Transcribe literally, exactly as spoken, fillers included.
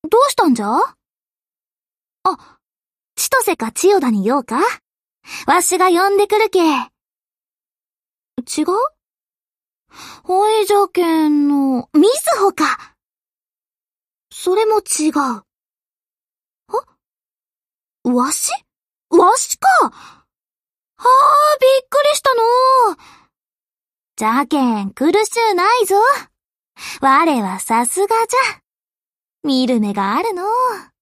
どうしたんじゃ？あ、千歳か千代田に用か？わしが呼んでくるけ。違う？ほいじゃけんの、みずほか。それも違う。あ？わし？わしか。はあ、びっくりしたのう。じゃけん苦しゅうないぞ。我はさすがじゃ。見る目があるのう。